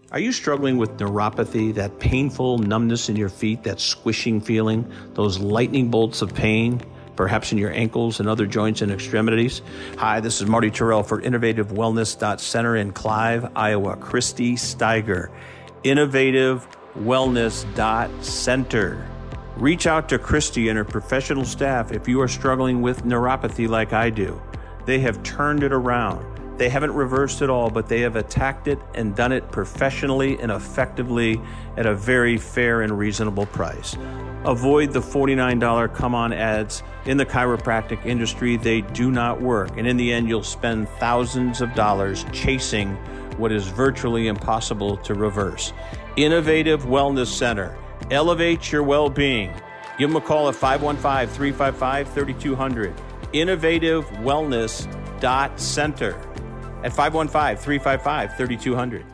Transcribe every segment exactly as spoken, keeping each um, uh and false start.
Are you struggling with neuropathy, that painful numbness in your feet, that squishing feeling, those lightning bolts of pain, perhaps in your ankles and other joints and extremities? Hi, this is Marty Terrell for Innovative Wellness Center in Clive, Iowa. Christy Steiger, Innovative Wellness Center. Reach out to Christy and her professional staff if you are struggling with neuropathy like I do. They have turned it around. They haven't reversed it all, but they have attacked it and done it professionally and effectively at a very fair and reasonable price. Avoid the forty-nine dollars come-on ads in the chiropractic industry. They do not work. And in the end, you'll spend thousands of dollars chasing what is virtually impossible to reverse. Innovative Wellness Center. Elevate your well-being. Give them a call at five one five, three five five, three two zero zero. Innovative Wellness Center at five one five, three five five, three two zero zero.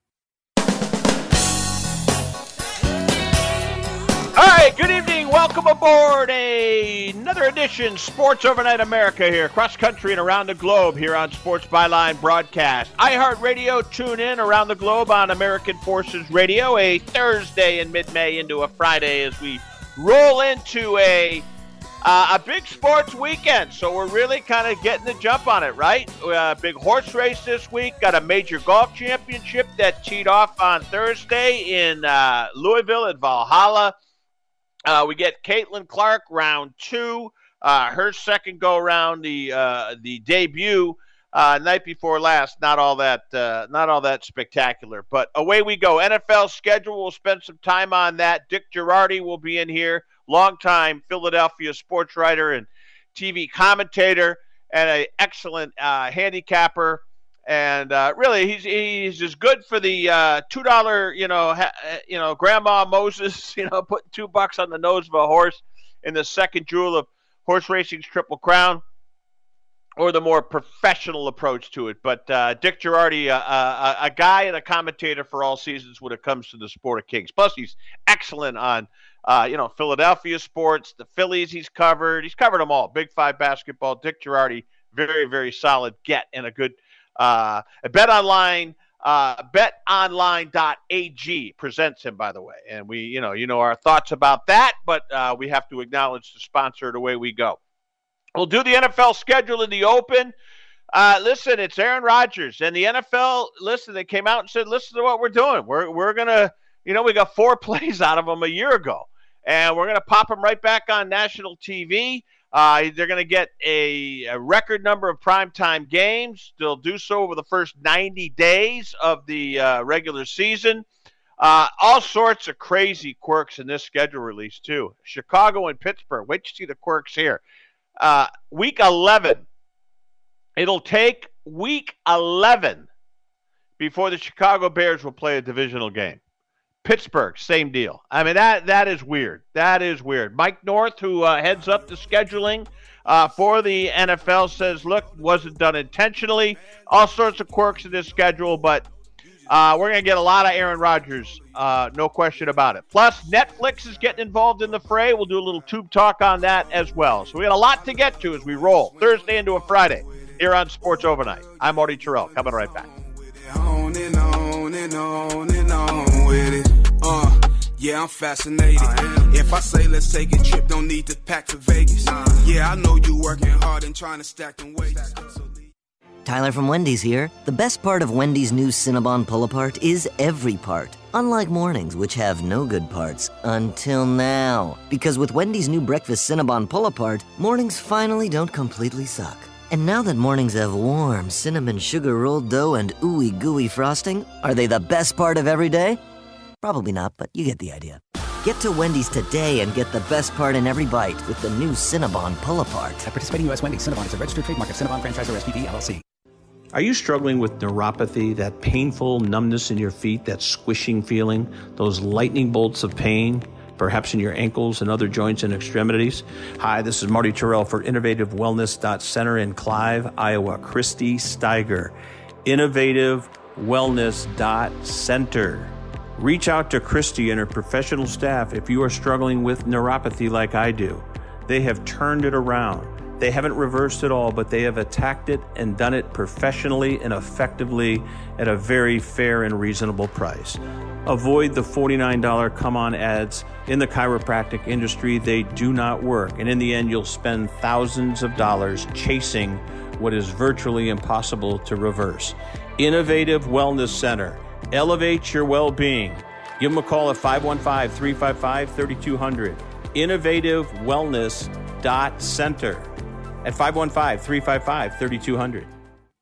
All right, good evening. Welcome aboard a, another edition Sports Overnight America here, across country and around the globe here on Sports Byline Broadcast. iHeartRadio, tune in around the globe on American Forces Radio, a Thursday in mid-May into a Friday as we roll into a Uh, a big sports weekend, so we're really kind of getting the jump on it, right? Uh, big horse race this week. Got a major golf championship that teed off on Thursday in uh, Louisville at Valhalla. Uh, we get Caitlin Clark, round two. Uh, her second go-around, the uh, the debut uh, night before last. Not all that, uh, not all that spectacular, but away we go. N F L schedule. We'll spend some time on that. Dick Girardi will be in here. Longtime Philadelphia sports writer and T V commentator, and an excellent uh, handicapper. And uh, really, he's he's as good for the uh, two dollar, you know, ha, you know, Grandma Moses, you know, putting two bucks on the nose of a horse in the second jewel of horse racing's Triple Crown, or the more professional approach to it. But uh, Dick Girardi, uh, uh, a guy and a commentator for all seasons when it comes to the sport of kings. Plus, he's excellent on Uh, you know, Philadelphia sports, the Phillies he's covered. He's covered them all. Big Five basketball. Dick Girardi, very, very solid get and a good uh, Bet Online. Uh, bet online dot a g presents him, by the way. And we, you know, you know our thoughts about that, but uh, we have to acknowledge the sponsor the way we go. We'll do the N F L schedule in the open. Uh, listen, it's Aaron Rodgers and the N F L. Listen, they came out and said, listen to what we're doing. We're, we're going to, you know, we got four plays out of them a year ago. And we're going to pop them right back on national T V. Uh, they're going to get a, a record number of primetime games. They'll do so over the first ninety days of the uh, regular season. Uh, all sorts of crazy quirks in this schedule release, too. Chicago and Pittsburgh. Wait to see the quirks here. Uh, week eleven. It'll take week eleven before the Chicago Bears will play a divisional game. Pittsburgh, same deal. I mean, that that is weird. That is weird. Mike North, who uh, heads up the scheduling uh, for the N F L, says, look, wasn't done intentionally. All sorts of quirks in this schedule, but uh, we're going to get a lot of Aaron Rodgers, uh, no question about it. Plus, Netflix is getting involved in the fray. We'll do a little tube talk on that as well. So we got a lot to get to as we roll Thursday into a Friday here on Sports Overnight. I'm Marty Terrell, coming right back. On and on and on and on with it. Uh, yeah, I'm fascinated. If I say let's take a trip, don't need to pack for Vegas. Yeah, I know you working hard and trying to stack them weights. Tyler from Wendy's here. The best part of Wendy's new Cinnabon Pull-Apart is every part. Unlike mornings, which have no good parts. Until now. Because with Wendy's new Breakfast Cinnabon Pull-Apart, mornings finally don't completely suck. And now that mornings have warm cinnamon sugar rolled dough and ooey gooey frosting, are they the best part of every day? Probably not, but you get the idea. Get to Wendy's today and get the best part in every bite with the new Cinnabon Pull-Apart. At participating U S Wendy's, Cinnabon is a registered trademark of Cinnabon Franchisor S P V L L C. Are you struggling with neuropathy, that painful numbness in your feet, that squishing feeling, those lightning bolts of pain, perhaps in your ankles and other joints and extremities? Hi, this is Marty Terrell for Innovative Wellness Center in Clive, Iowa. Christy Steiger, Innovative Wellness Center. Reach out to Christy and her professional staff if you are struggling with neuropathy like I do. They have turned it around. They haven't reversed it all, but they have attacked it and done it professionally and effectively at a very fair and reasonable price. Avoid the forty-nine dollars come-on ads in the chiropractic industry. They do not work. And in the end, you'll spend thousands of dollars chasing what is virtually impossible to reverse. Innovative Wellness Center. Elevate your well-being. Give them a call at five one five, three five five, three two zero zero. innovative wellness dot center at five one five, three five five, three two zero zero.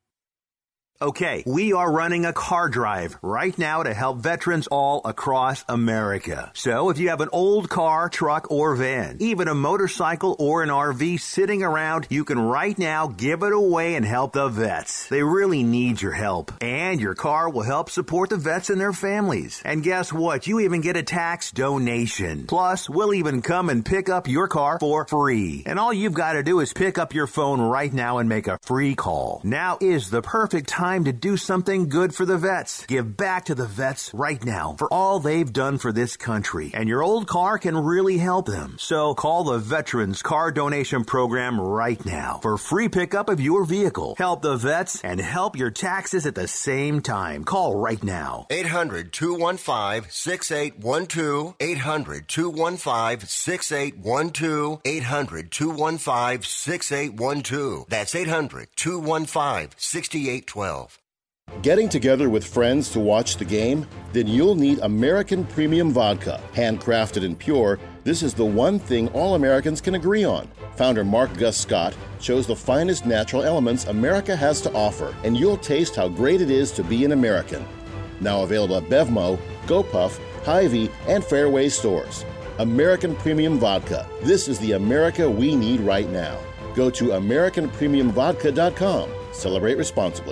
Okay, we are running a car drive right now to help veterans all across America. So if you have an old car, truck, or van, even a motorcycle or an R V sitting around, you can right now give it away and help the vets. They really need your help. And your car will help support the vets and their families. And guess what? You even get a tax donation. Plus, we'll even come and pick up your car for free. And all you've got to do is pick up your phone right now and make a free call. Now is the perfect time to do something good for the vets. Give back to the vets right now for all they've done for this country. And your old car can really help them. So call the Veterans Car Donation Program right now for free pickup of your vehicle. Help the vets and help your taxes at the same time. Call right now. eight hundred, two one five, six eight one two. eight hundred, two one five, six eight one two. eight hundred, two one five, six eight one two. That's eight hundred, two one five, six eight one two. Getting together with friends to watch the game? Then you'll need American Premium Vodka. Handcrafted and pure, this is the one thing all Americans can agree on. Founder Mark Gus Scott chose the finest natural elements America has to offer, and you'll taste how great it is to be an American. Now available at Bevmo, GoPuff, Hy-Vee, and Fairway stores. American Premium Vodka. This is the America we need right now. Go to American Premium Vodka dot com. Celebrate responsibly.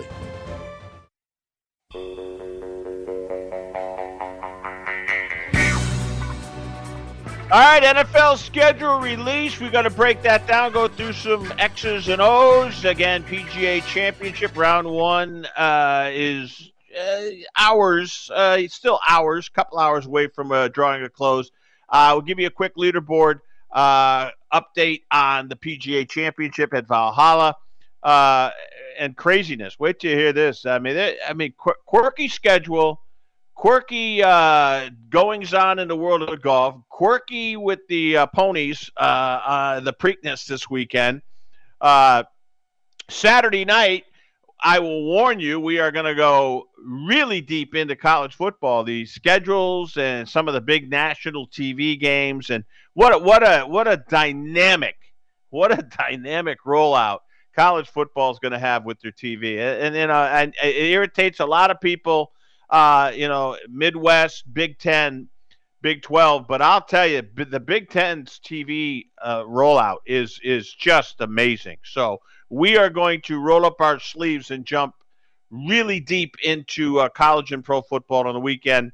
All right, N F L schedule release. We're going to break that down, go through some X's and O's. Again, P G A Championship round one uh, is uh, hours, uh, it's still hours, a couple hours away from uh, drawing a close. Uh, we'll give you a quick leaderboard uh, update on the P G A Championship at Valhalla. Uh, and craziness. Wait till you hear this. I mean, they, I mean, qu- quirky schedule. Quirky uh, goings-on in the world of golf. Quirky with the uh, ponies, uh, uh, the Preakness this weekend. Uh, Saturday night, I will warn you, we are going to go really deep into college football. The schedules and some of the big national T V games, and what a, what a what a dynamic, what a dynamic rollout college football is going to have with their T V. And, and you know, and it irritates a lot of people. Uh, you know, Midwest, Big Ten, Big twelve, but I'll tell you, the Big Ten's T V uh, rollout is is just amazing. So we are going to roll up our sleeves and jump really deep into uh, college and pro football on the weekend,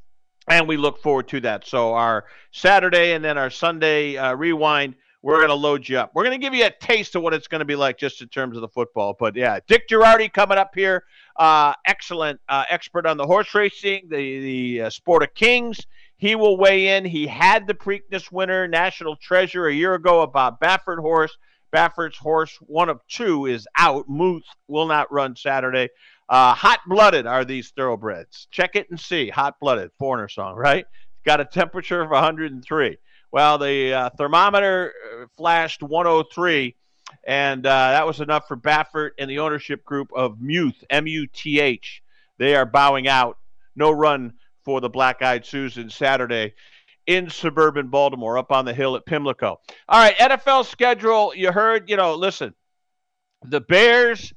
and we look forward to that. So our Saturday and then our Sunday uh, rewind, we're going to load you up. We're going to give you a taste of what it's going to be like just in terms of the football. But, yeah, Dick Girardi coming up here, uh, excellent uh, expert on the horse racing, the, the uh, Sport of Kings. He will weigh in. He had the Preakness winner, National Treasure, a year ago about Baffert horse. Baffert's horse, one of two, is out. Muth will not run Saturday. Uh, hot-blooded are these thoroughbreds. Check it and see. Hot-blooded, foreigner song, right? Got a temperature of one hundred three. Well, the uh, thermometer flashed one oh three, and uh, that was enough for Baffert and the ownership group of Muth, M U T H. They are bowing out. No run for the Black-Eyed Susan Saturday in suburban Baltimore, up on the hill at Pimlico. All right, N F L schedule. You heard, you know, listen, the Bears,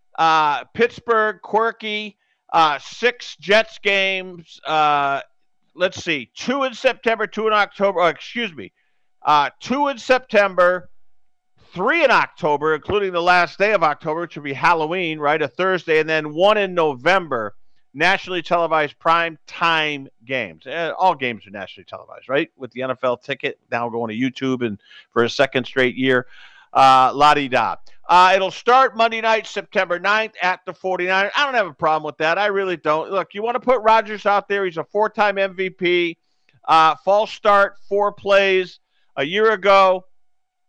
uh, Pittsburgh, quirky, uh, six Jets games, uh let's see, two in September, two in October, oh, excuse me, uh, two in September, three in October, including the last day of October, which would be Halloween, right, a Thursday, and then one in November, nationally televised prime time games. Uh, all games are nationally televised, right, with the N F L ticket, now going to YouTube and for a second straight year. Uh, la-di-da. Uh, it'll start Monday night, September ninth at the forty-niners. I don't have a problem with that. I really don't. Look, you want to put Rodgers out there. He's a four-time M V P. Uh, false start, four plays a year ago.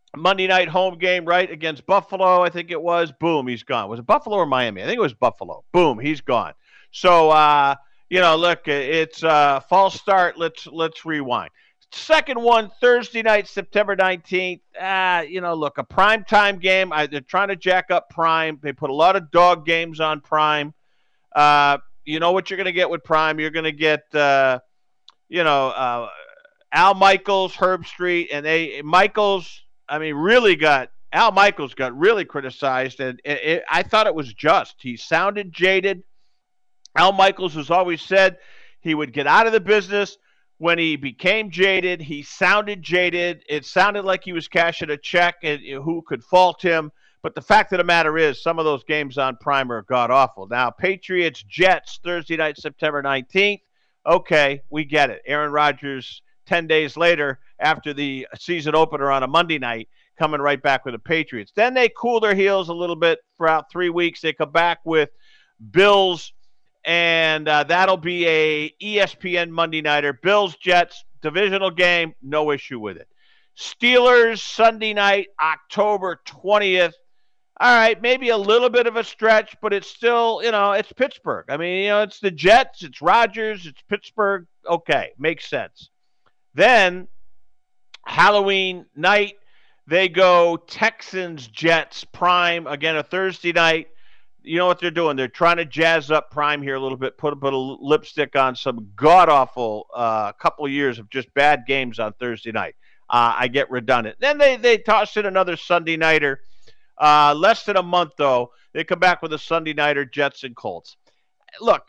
Monday night home game, right, against Buffalo, I think it was. Boom, he's gone. Was it Buffalo or Miami? I think it was Buffalo. Boom, he's gone. So, uh, you know, look, it's a uh, false start. Let's let's rewind. Second one, Thursday night, September nineteenth. Uh, you know, look, a primetime game. I, they're trying to jack up Prime. They put a lot of dog games on Prime. Uh, you know what you're going to get with Prime. You're going to get, uh, you know, uh, Al Michaels, Herb Street, and they Michaels, I mean, really got Al Michaels got really criticized, and it, it, I thought it was just. He sounded jaded. Al Michaels has always said he would get out of the business when he became jaded. He sounded jaded. It sounded like he was cashing a check, and who could fault him? But the fact of the matter is, some of those games on Prime are god-awful. Now, Patriots, Jets, Thursday night, September nineteenth. Okay, we get it. Aaron Rodgers, ten days later, after the season opener on a Monday night, coming right back with the Patriots. Then they cool their heels a little bit throughout three weeks. They come back with Bills, and uh, that'll be a E S P N Monday nighter. Bills, Jets, divisional game, no issue with it. Steelers, Sunday night, October twentieth. All right, maybe a little bit of a stretch, but it's still, you know, it's Pittsburgh. I mean, you know, it's the Jets, it's Rodgers, it's Pittsburgh. Okay, makes sense. Then, Halloween night, they go Texans, Jets, Prime, again, a Thursday night. You know what they're doing? They're trying to jazz up Prime here a little bit, put a bit of lipstick on some god-awful uh, couple of years of just bad games on Thursday night. Uh, I get redundant. Then they, they toss in another Sunday nighter. Uh, less than a month, though, they come back with a Sunday nighter, Jets and Colts. Look,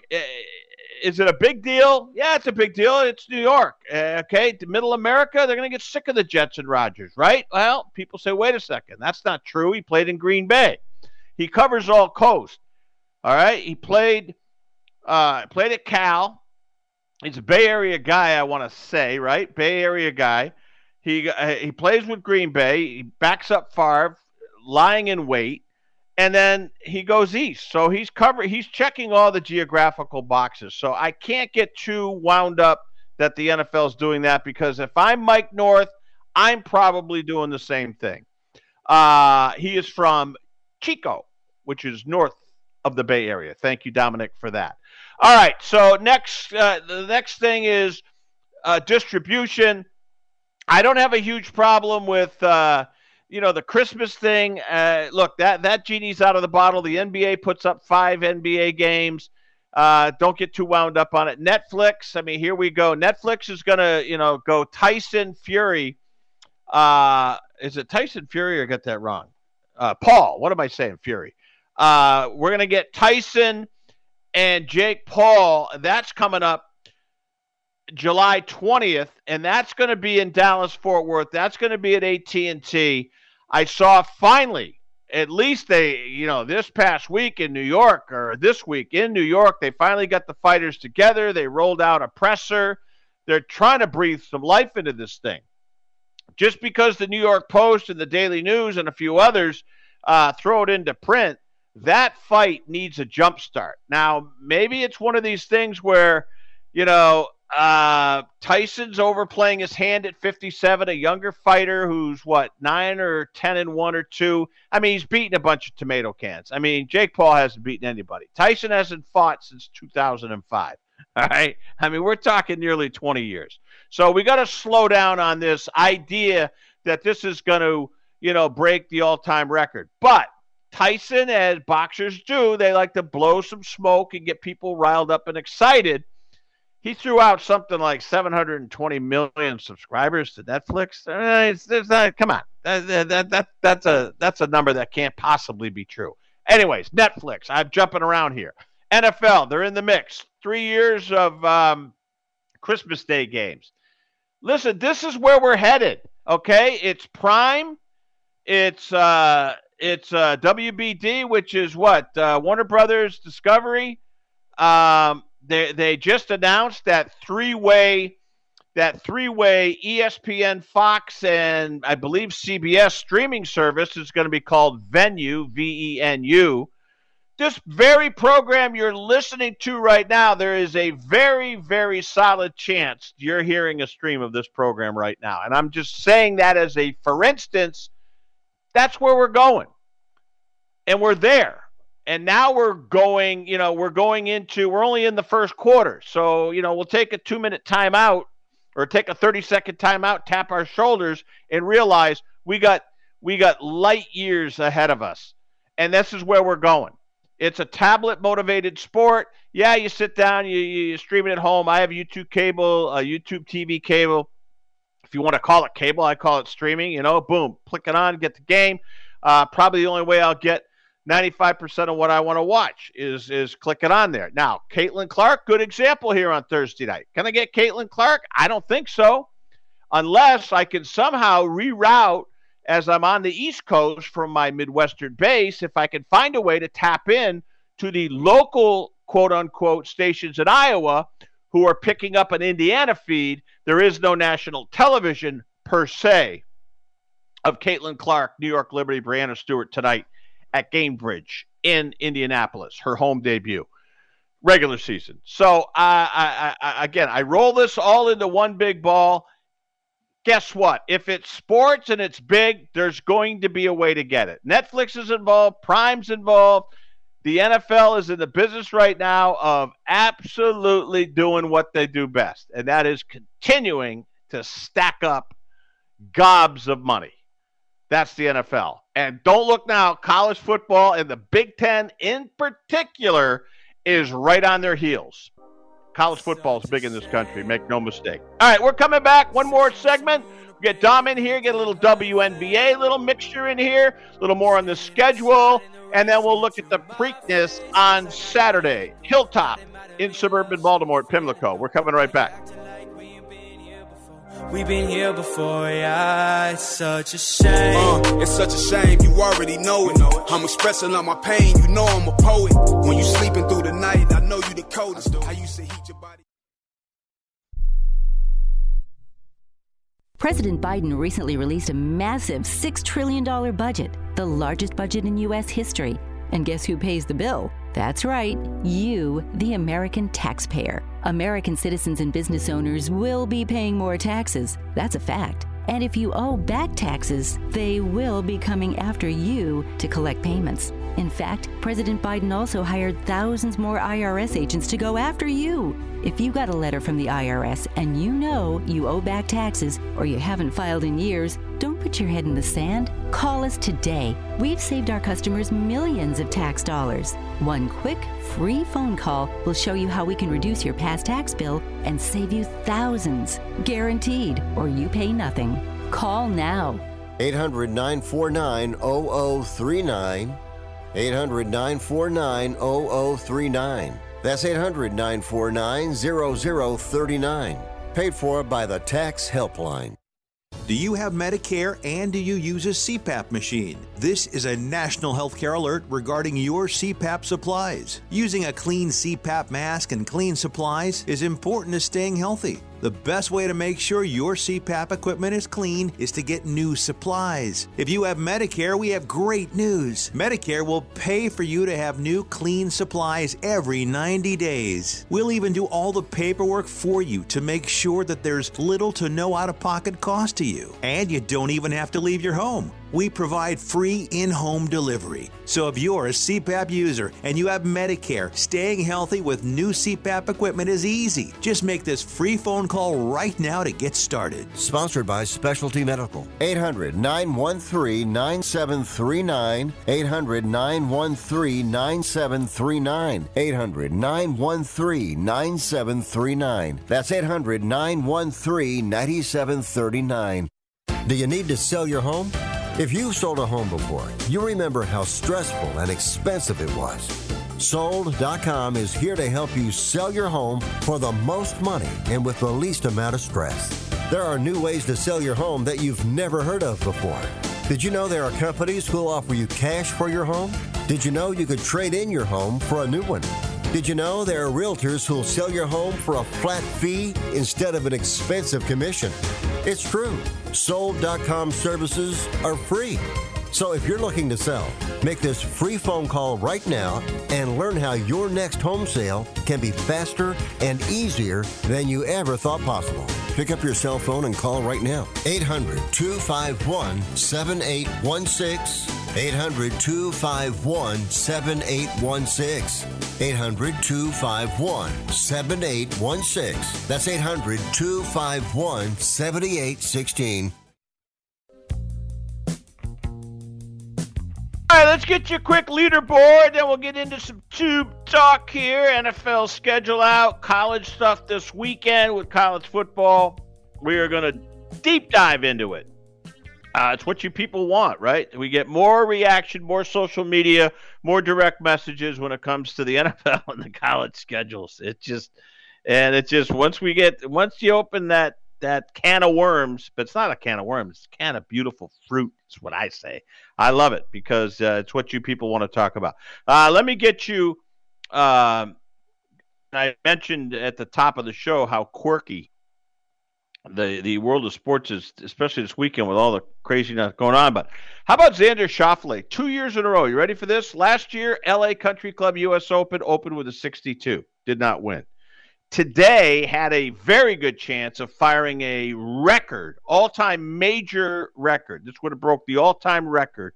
is it a big deal? Yeah, it's a big deal. It's New York, okay? To Middle America, they're going to get sick of the Jets and Rodgers, right? Well, people say, wait a second. That's not true. He played in Green Bay. He covers all coast, all right? He played, uh, played at Cal. He's a Bay Area guy, I want to say, right? Bay Area guy. He uh, he plays with Green Bay. He backs up Favre, lying in wait, and then he goes east. So he's cover he's checking all the geographical boxes. So I can't get too wound up that the N F L is doing that, because if I'm Mike North, I'm probably doing the same thing. Uh, he is from Chico, which is north of the Bay Area. Thank you, Dominic, for that. All right, so next uh, the next thing is uh, distribution. I don't have a huge problem with uh, you know, the Christmas thing. Uh, look, that, that genie's out of the bottle. The N B A puts up five N B A games. Uh, don't get too wound up on it. Netflix, I mean, here we go. Netflix is going to, you know, go Tyson Fury. Uh, is it Tyson Fury or get that wrong? Uh, Paul, what am I saying? Fury. Uh, we're going to get Tyson and Jake Paul. That's coming up July twentieth, and that's going to be in Dallas-Fort Worth. That's going to be at A T and T. I saw finally, at least they, you know, this past week in New York, or this week in New York, they finally got the fighters together. They rolled out a presser. They're trying to breathe some life into this thing. Just because the New York Post and the Daily News and a few others uh, throw it into print, that fight needs a jump start. Now, maybe it's one of these things where, you know, Uh, Tyson's overplaying his hand at fifty-seven, a younger fighter who's, what, nine or ten and one or two. I mean, he's beaten a bunch of tomato cans. I mean, Jake Paul hasn't beaten anybody. Tyson hasn't fought since two thousand five, all right? I mean, we're talking nearly twenty years. So we got to slow down on this idea that this is going to, you know, break the all-time record. But Tyson, as boxers do, they like to blow some smoke and get people riled up and excited. He threw out something like seven hundred twenty million subscribers to Netflix. It's, it's not, come on, that, that, that, that's a that's a number that can't possibly be true. Anyways, Netflix. I'm jumping around here. N F L, they're in the mix. Three years of um, Christmas Day games. Listen, this is where we're headed. Okay, it's Prime. It's uh, it's uh, W B D, which is what uh, Warner Brothers Discovery. Um. They they just announced that three-way that three-way E S P N, Fox, and I believe C B S streaming service is going to be called Venu, V E N U. This very program you're listening to right now, there is a very, very solid chance you're hearing a stream of this program right now. And I'm just saying that as a for instance, That's where we're going. And we're there. And now we're going, you know, we're going into, we're only in the first quarter. So, you know, we'll take a two-minute timeout or take a thirty-second timeout, tap our shoulders, and realize we got we got light years ahead of us. And this is where we're going. It's a tablet-motivated sport. Yeah, you sit down, you, you stream it at home. I have YouTube cable, uh, YouTube T V cable. If you want to call it cable, I call it streaming. You know, boom, click it on, get the game. Uh, probably the only way I'll get ninety-five percent of what I want to watch is is click it on there. Now, Caitlin Clark, good example here on Thursday night. Can I get Caitlin Clark? I don't think so, unless I can somehow reroute as I'm on the East Coast from my Midwestern base. If I can find a way to tap in to the local quote-unquote stations in Iowa who are picking up an Indiana feed, there is no national television per se of Caitlin Clark, New York Liberty, Breanna Stewart tonight at Gamebridge in Indianapolis, her home debut, regular season. So, uh, I, I, again, I roll this all into one big ball. Guess what? If it's sports and it's big, there's going to be a way to get it. Netflix is involved. Prime's involved. The N F L is in the business right now of absolutely doing what they do best, and that is continuing to stack up gobs of money. That's the N F L. And don't look now, college football and the Big Ten in particular is right on their heels. College football is big in this country, make no mistake. All right, we're coming back. One more segment. We get Dom in here, get a little W N B A, a little mixture in here, a little more on the schedule, and then we'll look at the Preakness on Saturday. Hilltop in suburban Baltimore at Pimlico. We're coming right back. We've been here before, yeah, it's such a shame. Uh, it's such a shame, you already know it. I'm expressing all my pain, you know I'm a poet. When you sleeping through the night, I know you the coldest. I used to heat your body. President Biden recently released a massive six trillion dollars budget, the largest budget in U S history. And guess who pays the bill? That's right, you, the American taxpayer. American citizens and business owners will be paying more taxes. That's a fact. And if you owe back taxes, they will be coming after you to collect payments. In fact, President Biden also hired thousands more I R S agents to go after you. If you got a letter from the I R S and you know you owe back taxes or you haven't filed in years, don't put your head in the sand. Call us today. We've saved our customers millions of tax dollars. One quick, free phone call will show you how we can reduce your past tax bill and save you thousands. Guaranteed, or you pay nothing. Call now. eight hundred, nine four nine, zero zero three nine. eight hundred, nine four nine, zero zero three nine. That's eight hundred, nine four nine, zero zero three nine. Paid for by the Tax Helpline. Do you have Medicare and do you use a C PAP machine? This is a national healthcare alert regarding your C PAP supplies. Using a clean C PAP mask and clean supplies is important to staying healthy. The best way to make sure your C PAP equipment is clean is to get new supplies. If you have Medicare, we have great news. Medicare will pay for you to have new clean supplies every ninety days. We'll even do all the paperwork for you to make sure that there's little to no out-of-pocket cost to you. And you don't even have to leave your home. We provide free in-home delivery. So if you're a C PAP user and you have Medicare, staying healthy with new C PAP equipment is easy. Just make this free phone call right now to get started. Sponsored by Specialty Medical. eight hundred, nine one three, nine seven three nine. eight hundred, nine one three, nine seven three nine. eight hundred, nine one three, nine seven three nine. That's eight hundred, nine one three, nine seven three nine. Do you need to sell your home? If you've sold a home before, you remember how stressful and expensive it was. Sold dot com is here to help you sell your home for the most money and with the least amount of stress. There are new ways to sell your home that you've never heard of before. Did you know there are companies who'll offer you cash for your home? Did you know you could trade in your home for a new one? Did you know there are realtors who'll sell your home for a flat fee instead of an expensive commission? It's true. Sold dot com services are free. So if you're looking to sell, make this free phone call right now and learn how your next home sale can be faster and easier than you ever thought possible. Pick up your cell phone and call right now. eight hundred, two five one, seven eight one six. eight hundred, two five one, seven eight one six. eight hundred, two five one, seven eight one six. That's eight hundred, two five one, seven eight one six. All right, let's get you a quick leaderboard, then we'll get into some tube talk here. N F L schedule out, college stuff this weekend with college football. We are going to deep dive into it. Uh, it's what you people want, right? We get more reaction, more social media, more direct messages when it comes to the N F L and the college schedules. It just, and it just, once we get, once you open that, that can of worms, but it's not a can of worms, it's a can of beautiful fruit, is what I say. I love it because uh, it's what you people want to talk about. Uh, let me get you, um, I mentioned at the top of the show how quirky the the world of sports is, especially this weekend with all the craziness going on. But how about Xander Schauffele? Two years in a row. You ready for this? Last year, L A Country Club U S Open opened with a sixty-two. Did not win. Today had a very good chance of firing a record, all-time major record. This would have broke the all-time record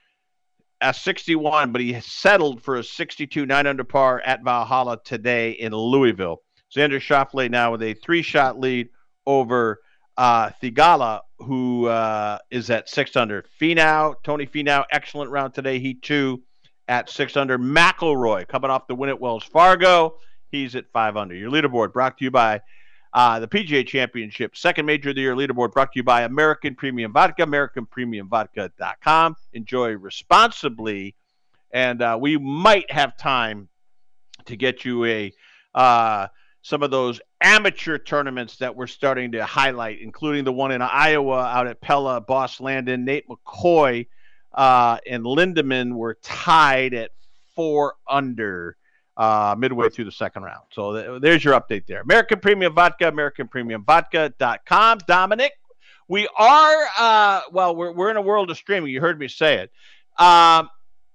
at sixty-one, but he settled for a sixty-two, nine under par at Valhalla today in Louisville. Xander Schauffele now with a three-shot lead over uh, Theegala, who uh, is at six under. Finau, Tony Finau, excellent round today. He, too, at six under. McIlroy coming off the win at Wells Fargo. He's at five under. Your leaderboard brought to you by uh, the P G A Championship, second major of the year leaderboard brought to you by American Premium Vodka, American Premium Vodka dot com. Enjoy responsibly, and uh, we might have time to get you a uh, some of those amateur tournaments that we're starting to highlight, including the one in Iowa out at Pella, Boss Landon. Nate McCoy uh, and Lindemann were tied at four under. Uh, midway through the second round. So th- there's your update there. American Premium Vodka, American Premium Vodka dot com. Dominic, we are, uh, well, we're we're in a world of streaming. You heard me say it. Um,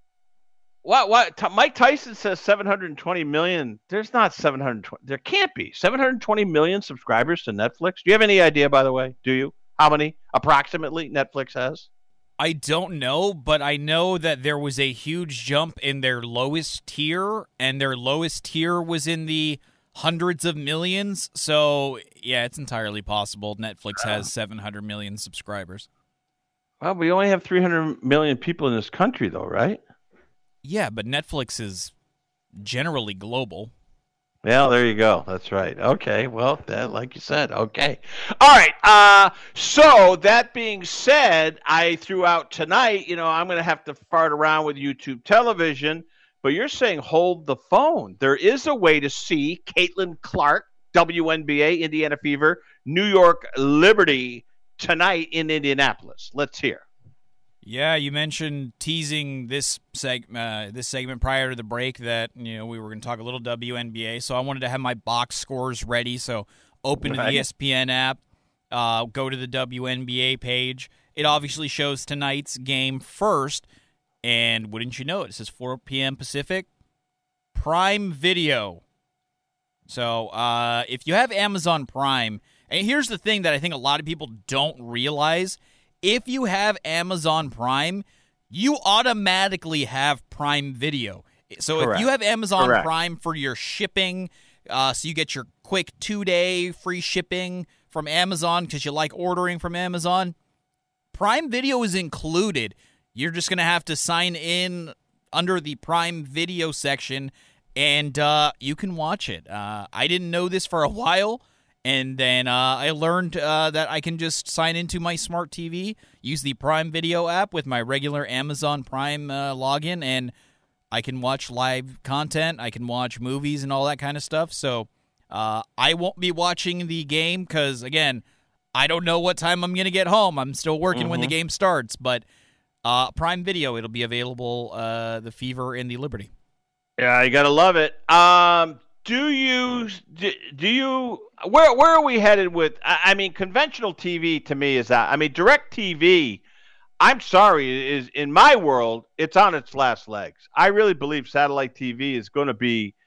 what, what, T- Mike Tyson says seven hundred twenty million. There's not seven hundred twenty. There can't be. seven hundred twenty million subscribers to Netflix. Do you have any idea, by the way? Do you? How many approximately Netflix has? I don't know, but I know that there was a huge jump in their lowest tier, and their lowest tier was in the hundreds of millions. So, yeah, it's entirely possible Netflix has seven hundred million subscribers. Well, we only have three hundred million people in this country, though, right? Yeah, but Netflix is generally global. Well, there you go. That's right. Okay. Well, that, like you said, okay. All right. Uh, so that being said, I threw out tonight, you know, I'm going to have to fart around with YouTube television, but you're saying hold the phone. There is a way to see Caitlin Clark, W N B A, Indiana Fever, New York Liberty tonight in Indianapolis. Let's hear. Yeah, you mentioned teasing this seg- uh, this segment prior to the break that, you know, we were going to talk a little W N B A, so I wanted to have my box scores ready. So open right. the E S P N app, uh, go to the W N B A page. It obviously shows tonight's game first, and wouldn't you know it, it says four p.m. Pacific, Prime Video. So uh, if you have Amazon Prime, and here's the thing that I think a lot of people don't realize, if you have Amazon Prime, you automatically have Prime Video. So Correct. If you have Amazon Correct. Prime for your shipping, uh, so you get your quick two-day free shipping from Amazon because you like ordering from Amazon, Prime Video is included. You're just going to have to sign in under the Prime Video section, and uh, you can watch it. Uh, I didn't know this for a while. And then uh, I learned uh, that I can just sign into my smart T V, use the Prime Video app with my regular Amazon Prime uh, login, and I can watch live content. I can watch movies and all that kind of stuff. So uh, I won't be watching the game because, again, I don't know what time I'm going to get home. I'm still working mm-hmm. when the game starts. But uh, Prime Video, it'll be available, uh, the Fever and the Liberty. Yeah, you got to love it. Um, do you do, do you where where are we headed with? I mean, conventional T V to me is that. I mean, direct T V. I'm sorry, is in my world, it's on its last legs. I really believe satellite T V is going to be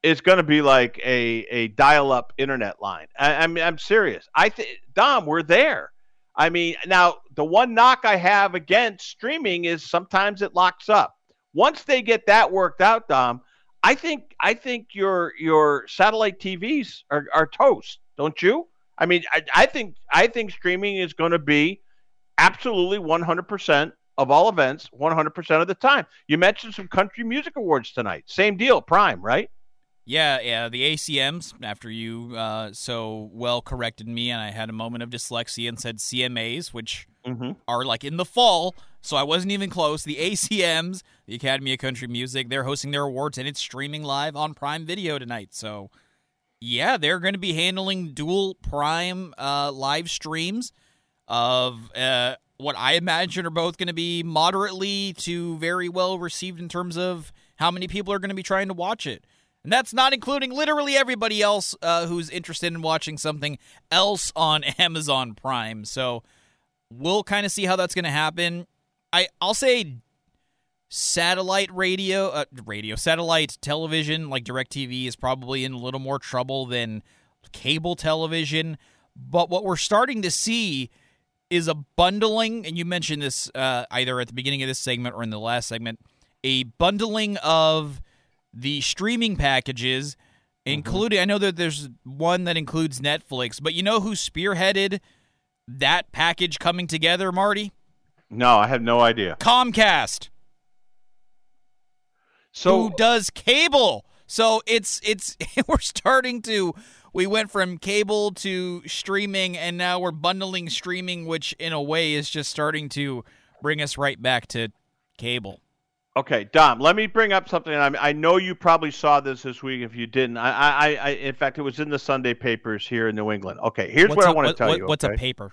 is going to be like a, a dial-up internet line. I, I mean, I'm serious. I think, Dom, we're there. I mean, now the one knock I have against streaming is sometimes it locks up. Once they get that worked out, Dom, I think I think your your satellite T Vs are, are toast, don't you? I mean, I, I think I think streaming is going to be absolutely one hundred percent of all events, one hundred percent of the time. You mentioned some country music awards tonight. Same deal, Prime, right? Yeah, yeah, the A C Ms, after you uh, so well corrected me and I had a moment of dyslexia and said C M As, which mm-hmm. are like in the fall, so I wasn't even close. The A C Ms, the Academy of Country Music, they're hosting their awards, and it's streaming live on Prime Video tonight. So, yeah, they're going to be handling dual Prime uh, live streams of uh, what I imagine are both going to be moderately to very well received in terms of how many people are going to be trying to watch it. And that's not including literally everybody else uh, who's interested in watching something else on Amazon Prime. So we'll kind of see how that's going to happen. I, I'll say satellite radio, uh, radio, satellite television like DirecTV is probably in a little more trouble than cable television. But what we're starting to see is a bundling, and you mentioned this uh, either at the beginning of this segment or in the last segment, a bundling of the streaming packages, including, mm-hmm. I know that there's one that includes Netflix, but you know who spearheaded that package coming together, Marty? No, I have no idea. Comcast. So who does cable? So it's it's we're starting to we went from cable to streaming, and now we're bundling streaming, which in a way is just starting to bring us right back to cable. Okay, Dom, let me bring up something. I, I know you probably saw this this week. If you didn't, I, I, I, in fact, it was in the Sunday papers here in New England. Okay, here's what's what a, I want to what, tell what, you. What's okay? a paper?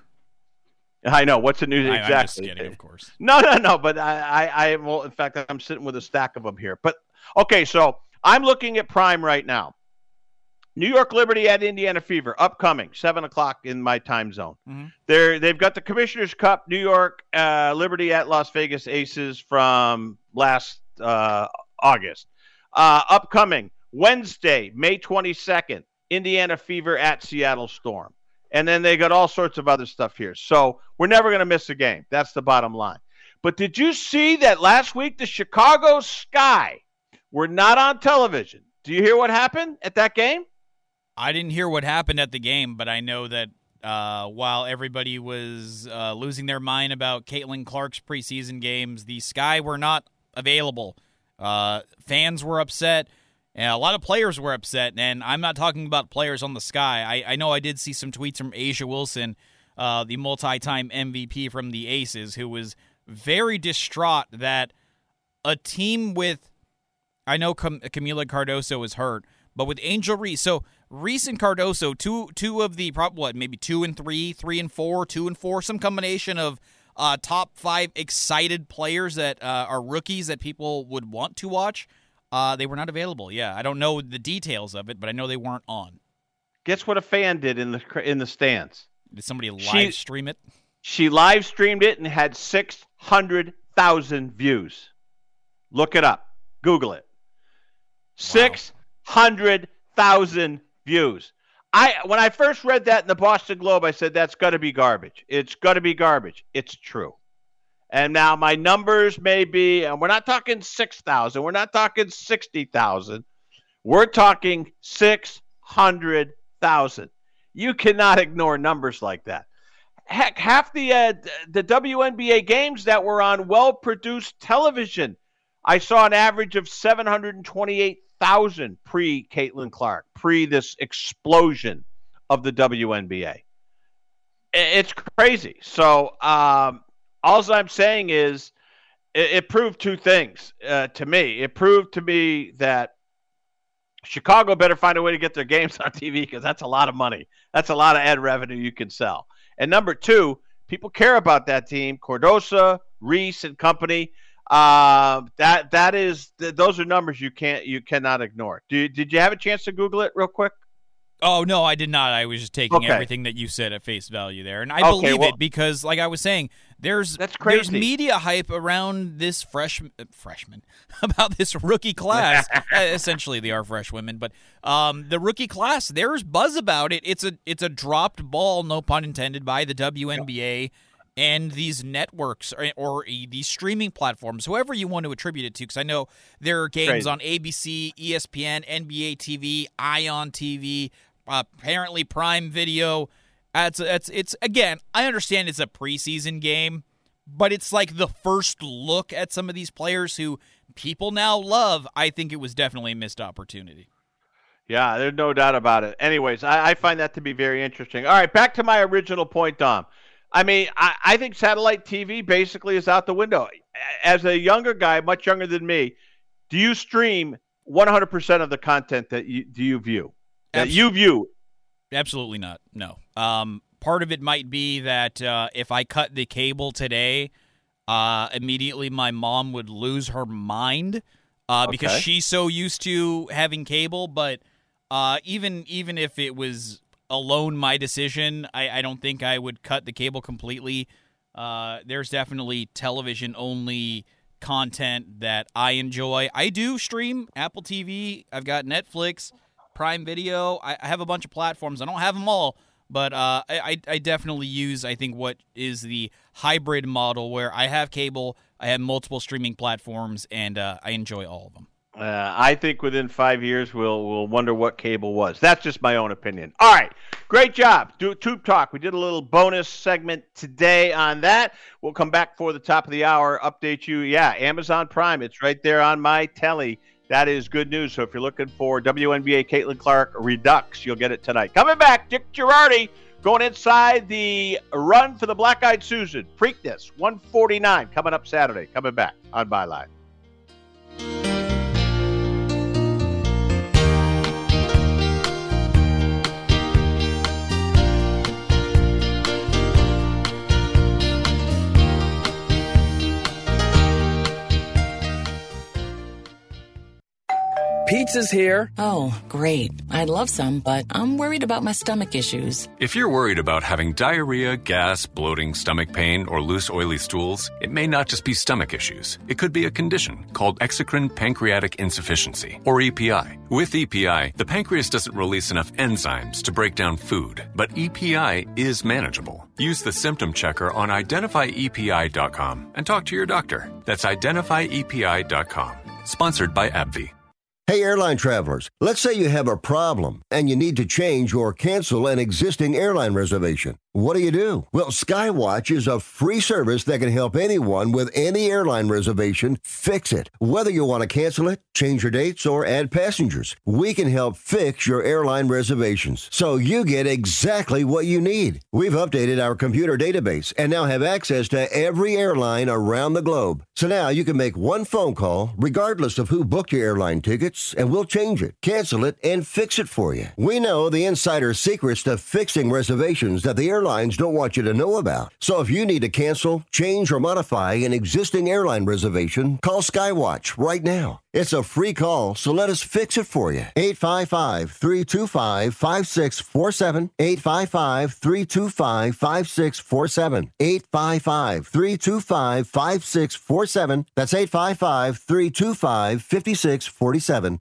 I know. What's the news? I, exactly. I'm just kidding, of course. No, no, no. But I, I, I, well, in fact, I'm sitting with a stack of them here. But okay, so I'm looking at Prime right now. New York Liberty at Indiana Fever, upcoming, seven o'clock in my time zone. Mm-hmm. They're, they've got the Commissioner's Cup, New York uh, Liberty at Las Vegas Aces from last uh, August. Uh, upcoming, Wednesday, May twenty-second, Indiana Fever at Seattle Storm. And then they got all sorts of other stuff here. So we're never going to miss a game. That's the bottom line. But did you see that last week the Chicago Sky were not on television? Do you hear what happened at that game? I didn't hear what happened at the game, but I know that uh, while everybody was uh, losing their mind about Caitlin Clark's preseason games, the Sky were not available. Uh, fans were upset, and a lot of players were upset, and I'm not talking about players on the Sky. I, I know I did see some tweets from A'ja Wilson, uh, the multi-time M V P from the Aces, who was very distraught that a team with, I know Cam- Camila Cardoso was hurt, but with Angel Reese, so Reese and Cardoso, two two of the, what, maybe two and three, three and four, two and four, some combination of uh, top five excited players that uh, are rookies that people would want to watch. Uh, they were not available. Yeah, I don't know the details of it, but I know they weren't on. Guess what a fan did in the in the stands? Did somebody live she, stream it? She live streamed it and had six hundred thousand views. Look it up. Google it. six hundred thousand views. I when I first read that in the Boston Globe, I said that's got to be garbage. It's got to be garbage. It's true. And now my numbers may be, and we're not talking six thousand. We're not talking sixty thousand. We're talking six hundred thousand. You cannot ignore numbers like that. Heck, half the uh, the W N B A games that were on well-produced television, I saw an average of seven hundred twenty-eight thousand pre-Caitlin Clark, pre this explosion of the W N B A. It's crazy. So um, all I'm saying is it, it proved two things uh, to me. It proved to me that Chicago better find a way to get their games on T V because that's a lot of money. That's a lot of ad revenue you can sell. And number two, people care about that team. Cardoso, Reese, and company. Uh, that that is th- those are numbers you can't you cannot ignore. Do, did you have a chance to Google it real quick? Oh no, I did not. I was just taking okay. everything that you said at face value there, and I okay, believe well, it because, like I was saying, There's That's crazy. There's media hype around this freshman, uh, freshman about this rookie class. uh, essentially, they are fresh women, but um, the rookie class. There's buzz about it. It's a it's a dropped ball, no pun intended, by the W N B A and these networks or, or these streaming platforms, whoever you want to attribute it to. Because I know there are games Crazy. on A B C, E S P N, N B A T V, Ion T V, uh, apparently Prime Video. It's, it's, it's again, I understand it's a preseason game, but it's like the first look at some of these players who people now love. I think it was definitely a missed opportunity. Yeah, there's no doubt about it. Anyways, I, I find that to be very interesting. All right, back to my original point, Dom. I mean, I, I think satellite T V basically is out the window. As a younger guy, much younger than me, do you stream one hundred percent of the content that you do you view? That Absol- you view? Absolutely not. No. Um, part of it might be that uh, if I cut the cable today, uh, immediately my mom would lose her mind uh, because Okay. she's so used to having cable. But uh, even even if it was alone my decision, I, I don't think I would cut the cable completely. Uh, there's definitely television-only content that I enjoy. I do stream Apple T V. I've got Netflix, Prime Video. I, I have a bunch of platforms. I don't have them all, but uh, I, I definitely use, I think, what is the hybrid model where I have cable, I have multiple streaming platforms, and uh, I enjoy all of them. Uh, I think within five years we'll we'll wonder what cable was. That's just my own opinion. All right, great job, Do, Tube Talk. We did a little bonus segment today on that. We'll come back for the top of the hour, update you. Yeah, Amazon Prime. It's right there on my telly. That is good news. So if you're looking for W N B A Caitlin Clark Redux, you'll get it tonight. Coming back, Dick Girardi going inside the run for the Black Eyed Susan. Preakness, one forty-nine, coming up Saturday. Coming back on Byline. Pizza's here. Oh, great. I'd love some, but I'm worried about my stomach issues. If you're worried about having diarrhea, gas, bloating, stomach pain, or loose, oily stools, it may not just be stomach issues. It could be a condition called exocrine pancreatic insufficiency, or E P I. With E P I, the pancreas doesn't release enough enzymes to break down food, but E P I is manageable. Use the symptom checker on identify E P I dot com and talk to your doctor. That's identify E P I dot com. Sponsored by AbbVie. Hey, airline travelers, let's say you have a problem and you need to change or cancel an existing airline reservation. What do you do? Well, Skywatch is a free service that can help anyone with any airline reservation fix it. Whether you want to cancel it, change your dates, or add passengers, we can help fix your airline reservations so you get exactly what you need. We've updated our computer database and now have access to every airline around the globe. So now you can make one phone call regardless of who booked your airline tickets, and we'll change it, cancel it, and fix it for you. We know the insider secrets to fixing reservations that the airline Airlines don't want you to know about. So if you need to cancel, change, or modify an existing airline reservation, call Skywatch right now. It's a free call, so let us fix it for you. eight five five, three two five, five six four seven. eight five five, three two five, five six four seven. eight five five, three two five, five six four seven. That's eight five five, three two five, five six four seven.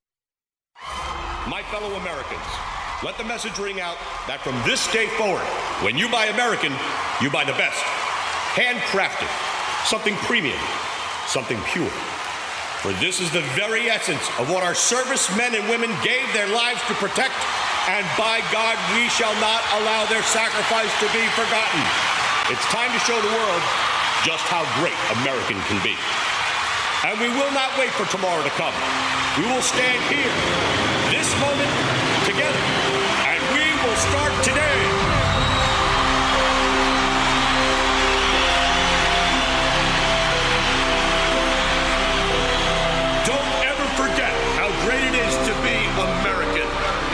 My fellow Americans, let the message ring out that from this day forward, when you buy American, you buy the best. Handcrafted, something premium, something pure. For this is the very essence of what our servicemen and women gave their lives to protect, and by God, we shall not allow their sacrifice to be forgotten. It's time to show the world just how great American can be. And we will not wait for tomorrow to come. We will stand here, this moment, together, and we will start today. Don't ever forget how great it is to be American.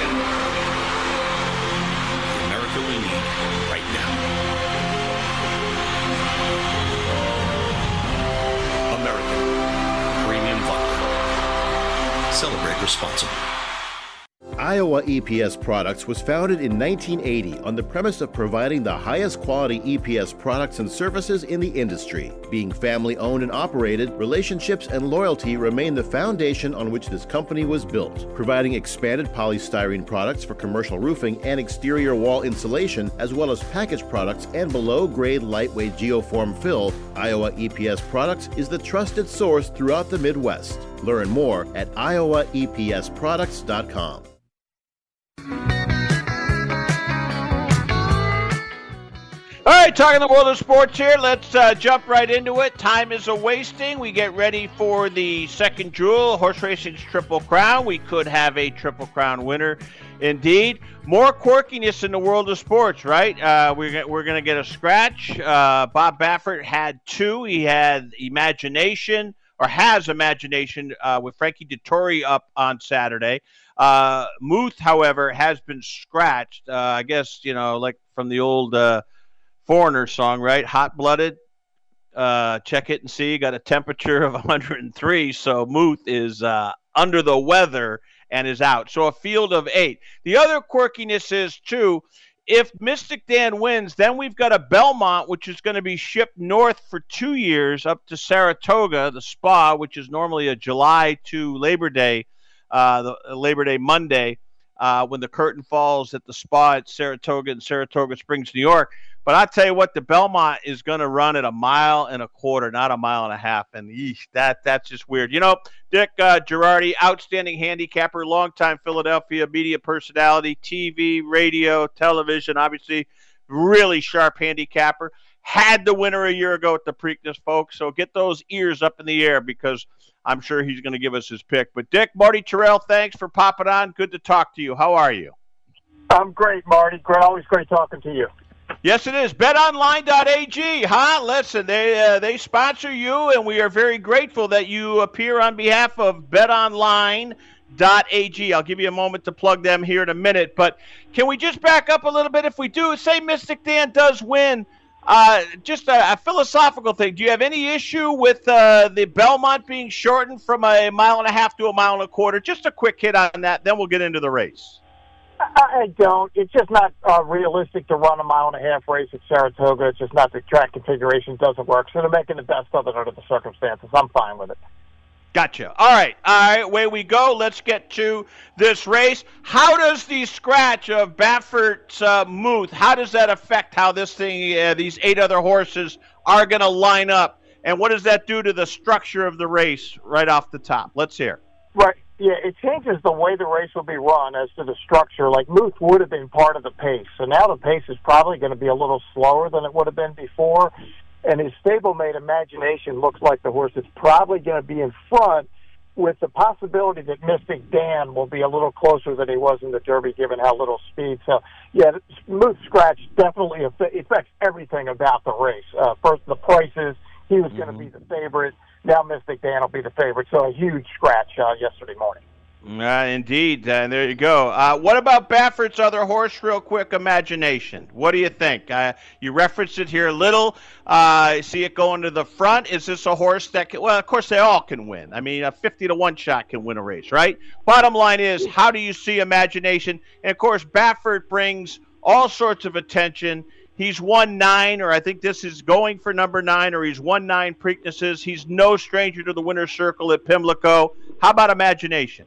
The America we need right now. American Premium Vodka. Celebrate responsibly. Iowa E P S Products was founded in nineteen eighty on the premise of providing the highest quality E P S products and services in the industry. Being family-owned and operated, relationships and loyalty remain the foundation on which this company was built. Providing expanded polystyrene products for commercial roofing and exterior wall insulation, as well as packaged products and below-grade lightweight geoform fill, Iowa E P S Products is the trusted source throughout the Midwest. Learn more at iowa e p s products dot com. All right, talking the world of sports here. Let's uh, jump right into it. Time is a-wasting. We get ready for the second jewel, horse racing's Triple Crown. We could have a Triple Crown winner indeed. More quirkiness in the world of sports, right? Uh, we're, we're going to get a scratch. Uh, Bob Baffert had two. He had Imagination, or has Imagination, uh, with Frankie Dettori up on Saturday. Uh, Muth, however, has been scratched. Uh, I guess, you know, like from the old... Uh, Foreigner song, right? Hot-blooded. Uh, check it and see. Got a temperature of one hundred three, so Muth is uh, under the weather and is out. So a field of eight. The other quirkiness is, too, if Mystic Dan wins, then we've got a Belmont, which is going to be shipped north for two years up to Saratoga, the spa, which is normally a July to Labor Day, uh, the Labor Day Monday, uh, when the curtain falls at the spa at Saratoga in Saratoga Springs, New York. But I'll tell you what, the Belmont is going to run at a mile and a quarter, not a mile and a half. And eesh, that that's just weird. You know, Dick uh, Girardi, outstanding handicapper, longtime Philadelphia media personality, T V, radio, television, obviously really sharp handicapper. Had the winner a year ago at the Preakness, folks. So get those ears up in the air because I'm sure he's going to give us his pick. But, Dick, Marty Terrell, thanks for popping on. Good to talk to you. How are you? I'm great, Marty. Great, always great talking to you. Yes, it is. bet online dot a g, huh? Listen, they uh, they sponsor you, and we are very grateful that you appear on behalf of bet online dot a g. I'll give you a moment to plug them here in a minute, but can we just back up a little bit? If we do, say Mystic Dan does win, uh, just a, a philosophical thing. Do you have any issue with uh, the Belmont being shortened from a mile and a half to a mile and a quarter? Just a quick hit on that, then we'll get into the race. I don't. It's just not uh, realistic to run a mile and a half race at Saratoga. It's just not the track configuration doesn't work. So they're making the best of it under the circumstances. I'm fine with it. Gotcha. All right. All right. Away we go. Let's get to this race. How does the scratch of Baffert's uh, Muth, how does that affect how this thing, uh, these eight other horses are going to line up? And what does that do to the structure of the race right off the top? Let's hear. Right. Yeah, it changes the way the race will be run as to the structure. Like, Muth would have been part of the pace. So now the pace is probably going to be a little slower than it would have been before. And his stablemate Imagination looks like the horse is probably going to be in front, with the possibility that Mystic Dan will be a little closer than he was in the Derby, given how little speed. So, yeah, Muth scratch definitely affects everything about the race. Uh, first, the prices. He was mm-hmm. going to be the favorite. Now Mystic Dan will be the favorite. So a huge scratch uh, yesterday morning. Uh, indeed. And uh, there you go. Uh, what about Baffert's other horse, real quick, Imagination? What do you think? Uh, you referenced it here a little. Uh, I see it going to the front. Is this a horse that can, well, of course, they all can win. I mean, a fifty to one shot can win a race, right? Bottom line is, how do you see Imagination? And, of course, Baffert brings all sorts of attention. He's won nine, or I think this is going for number nine, or he's won nine Preaknesses. He's no stranger to the winner's circle at Pimlico. How about Imagination?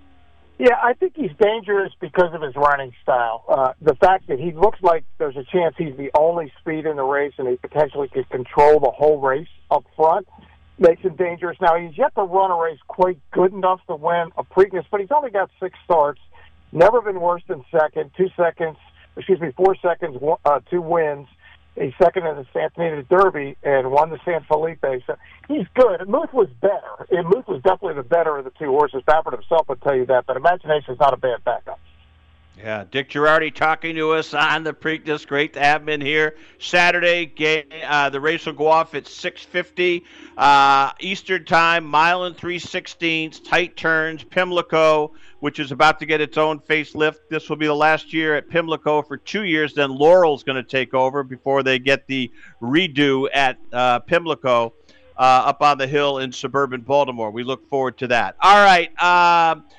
Yeah, I think he's dangerous because of his running style. Uh, the fact that he looks like there's a chance he's the only speed in the race and he potentially could control the whole race up front makes him dangerous. Now, he's yet to run a race quite good enough to win a Preakness, but he's only got six starts, never been worse than second, two seconds, excuse me, four seconds, uh, two wins. He's second in the Santa Anita Derby and won the San Felipe. So he's good. Muth was better. And Muth was definitely the better of the two horses. Baffert himself would tell you that, but Imagination is not a bad backup. Yeah, Dick Girardi talking to us on the Preakness. Great to have him in here. Saturday, game, uh, the race will go off at six fifty uh, Eastern Time, mile and three sixteenths, tight turns, Pimlico, which is about to get its own facelift. This will be the last year at Pimlico for two years. Then Laurel's going to take over before they get the redo at uh, Pimlico uh, up on the hill in suburban Baltimore. We look forward to that. All right. Uh,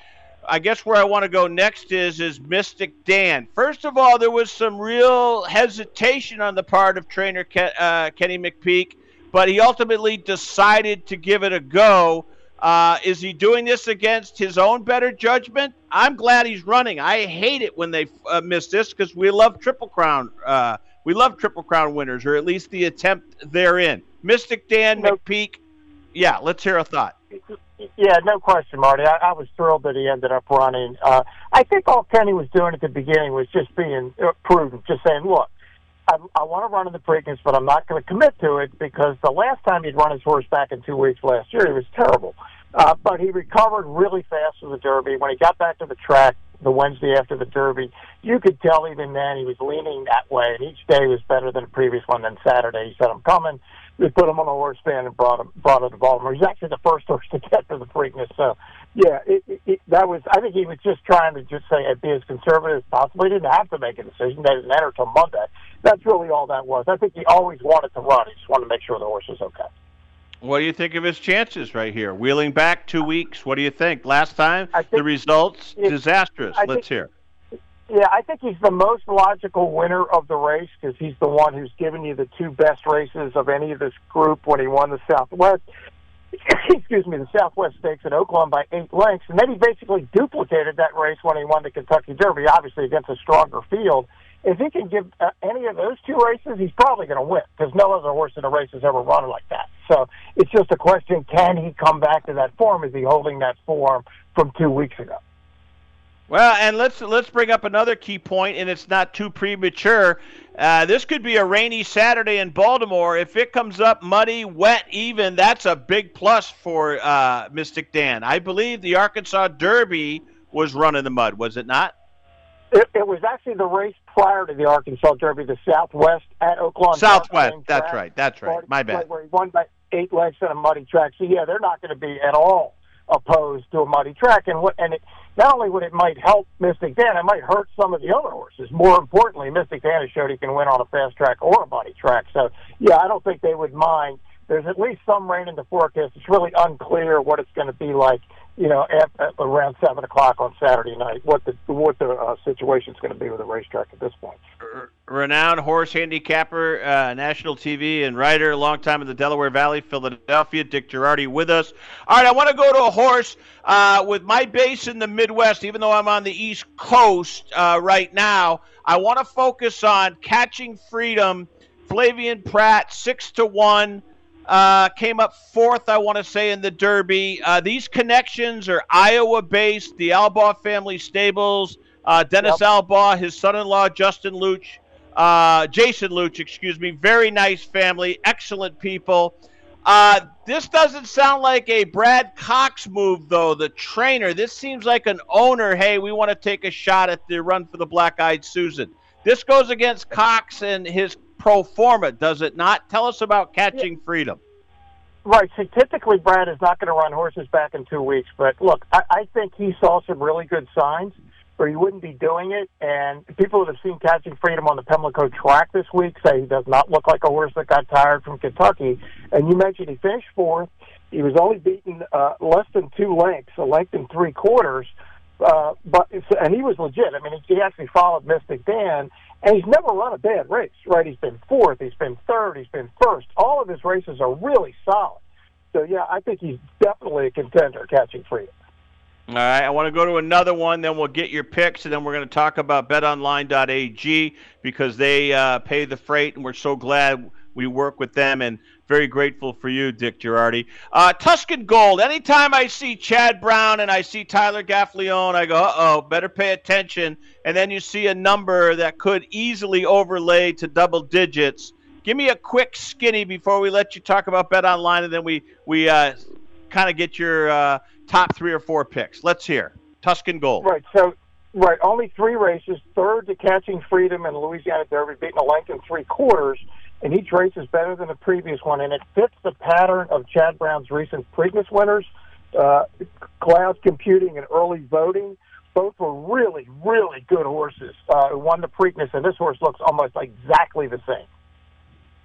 I guess where I want to go next is is Mystic Dan. First of all, there was some real hesitation on the part of trainer Ke- uh, Kenny McPeek, but he ultimately decided to give it a go. Uh, is he doing this against his own better judgment? I'm glad he's running. I hate it when they uh, miss this because we love Triple Crown. Uh, we love Triple Crown winners, or at least the attempt therein. Mystic Dan no. McPeek. Yeah, let's hear a thought. Yeah, no question, Marty. I, I was thrilled that he ended up running. Uh, I think all Kenny was doing at the beginning was just being uh, prudent, just saying, look, I, I want to run in the Preakness, but I'm not going to commit to it because the last time he'd run his horse back in two weeks last year, he was terrible. Uh, but he recovered really fast for the Derby. When he got back to the track the Wednesday after the Derby, you could tell even then he was leaning that way, and each day was better than the previous one. Then Saturday, he said, I'm coming. We put him on a horse stand and brought him brought him to Baltimore. He's actually the first horse to get to the Preakness. So, yeah, it, it, it, that was. I think he was just trying to just say be as conservative as possible. He didn't have to make a decision. They didn't enter till Monday. That's really all that was. I think he always wanted to run. He just wanted to make sure the horse was okay. What do you think of his chances right here? Wheeling back two weeks. What do you think? Last time, think, the results it, disastrous. I Let's think, hear. Yeah, I think he's the most logical winner of the race because he's the one who's given you the two best races of any of this group when he won the Southwest. Excuse me, the Southwest Stakes at Oaklawn by eight lengths, and then he basically duplicated that race when he won the Kentucky Derby, obviously against a stronger field. If he can give uh, any of those two races, he's probably going to win because no other horse in the race has ever run like that. So it's just a question, can he come back to that form? Is he holding that form from two weeks ago? Well, and let's let's bring up another key point, and it's not too premature. Uh, this could be a rainy Saturday in Baltimore. If it comes up muddy, wet, even, that's a big plus for uh, Mystic Dan. I believe the Arkansas Derby was run in the mud, was it not? It, it was actually the race prior to the Arkansas Derby, the Southwest at Oaklawn. Southwest, that's right, that's right. My bad. Where he won by eight lengths on a muddy track. So, yeah, they're not going to be at all opposed to a muddy track. And what and it, not only would it might help Mystic Dan, it might hurt some of the other horses. More importantly, Mystic Dan has showed he can win on a fast track or a muddy track. So, yeah, I don't think they would mind. There's at least some rain in the forecast. It's really unclear what it's going to be like, you know, at, at around seven o'clock on Saturday night, what the what the uh, situation's going to be with the racetrack at this point. Renowned horse handicapper, uh, national T V and writer, a long time in the Delaware Valley, Philadelphia, Dick Girardi with us. All right, I want to go to a horse uh, with my base in the Midwest, even though I'm on the East Coast uh, right now. I want to focus on Catching Freedom, Flavian Pratt, six to one. Uh, came up fourth, I want to say, in the Derby. Uh, these connections are Iowa-based, the Albaugh family stables. Uh, Dennis yep. Albaugh, his son-in-law, Justin Luch, uh, Jason Luch, excuse me. Very nice family, excellent people. Uh, this doesn't sound like a Brad Cox move, though, the trainer. This seems like an owner, hey, we want to take a shot at the run for the Black-Eyed Susan. This goes against Cox and his pro forma, does it not? Tell us about Catching Freedom. Right. So typically Brad is not going to run horses back in two weeks. But, look, I, I think he saw some really good signs or he wouldn't be doing it. And people that have seen Catching Freedom on the Pimlico track this week say he does not look like a horse that got tired from Kentucky. And you mentioned he finished fourth. He was only beaten uh, less than two lengths, a length and three quarters. Uh, but and he was legit. I mean, he, he actually followed Mystic Dan, and he's never run a bad race, right? He's been fourth, he's been third, he's been first. All of his races are really solid. So, yeah, I think he's definitely a contender, Catching Freedom. All right, I want to go to another one, then we'll get your picks, and then we're going to talk about bet online dot a g because they uh, pay the freight, and we're so glad we work with them, and very grateful for you, Dick Girardi. Uh, Tuscan Gold, anytime I see Chad Brown and I see Tyler Gaffalione, I go, uh-oh, better pay attention, and then you see a number that could easily overlay to double digits. Give me a quick skinny before we let you talk about Bet Online, and then we, we uh, kind of get your uh, top three or four picks. Let's hear. Tuscan Gold. Right, so right, only three races, third to Catching Freedom and Louisiana Derby, beating a length and three quarters, and each race is better than the previous one, and it fits the pattern of Chad Brown's recent Preakness winners, uh, Cloud Computing and Early Voting. Both were really, really good horses uh, who won the Preakness, and this horse looks almost exactly the same.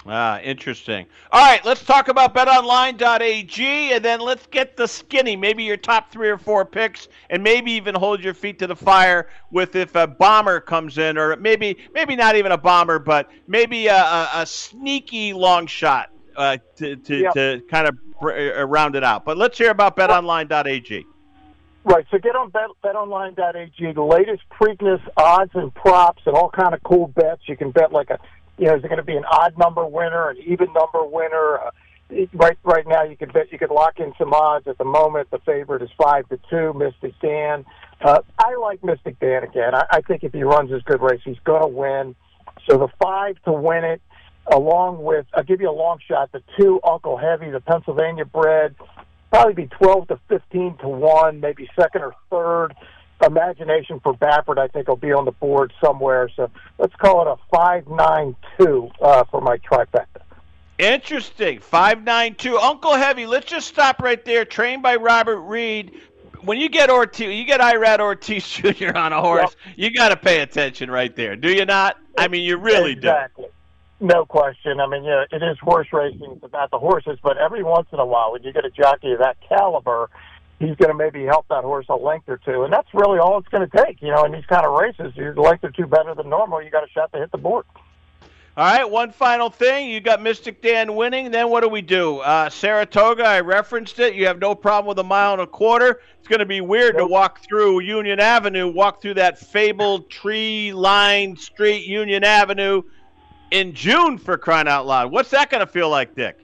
Ah, interesting. All right, let's talk about bet online dot a g, and then let's get the skinny, maybe your top three or four picks, and maybe even hold your feet to the fire with if a bomber comes in, or maybe maybe not even a bomber, but maybe a, a, a sneaky long shot uh, to, to, yep. to kind of uh, round it out. But let's hear about bet online dot a g. Right, so get on bet, bet online dot a g, the latest Preakness odds and props and all kind of cool bets. You can bet like a You know, is it going to be an odd number winner, an even number winner? Uh, right, right now, you could bet you could lock in some odds. At the moment, the favorite is five to two. Mystic Dan. Uh, I like Mystic Dan again. I, I think if he runs this good race, he's going to win. So the five to win it, along with I'll give you a long shot. The two Uncle Heavy, the Pennsylvania bred, probably be twelve to fifteen to one, maybe second or third. Imagination for Baffert, I think, will be on the board somewhere. So let's call it a five nine two uh, for my trifecta. Interesting. five nine two. Uncle Heavy, let's just stop right there. Trained by Robert Reed. When you get Ortiz, you get Irad Ortiz Junior on a horse, yep. you got to pay attention right there. Do you not? I mean, you really exactly. do. No question. I mean, yeah, it is horse racing. It's about the horses, but every once in a while, when you get a jockey of that caliber, he's going to maybe help that horse a length or two, and that's really all it's going to take. You know, in these kind of races, you're a length or two better than normal. You got a shot to hit the board. All right, one final thing. You got Mystic Dan winning. Then what do we do? Uh, Saratoga, I referenced it. You have no problem with a mile and a quarter. It's going to be weird nope. to walk through Union Avenue, walk through that fabled tree-lined street, Union Avenue, in June, for crying out loud. What's that going to feel like, Dick?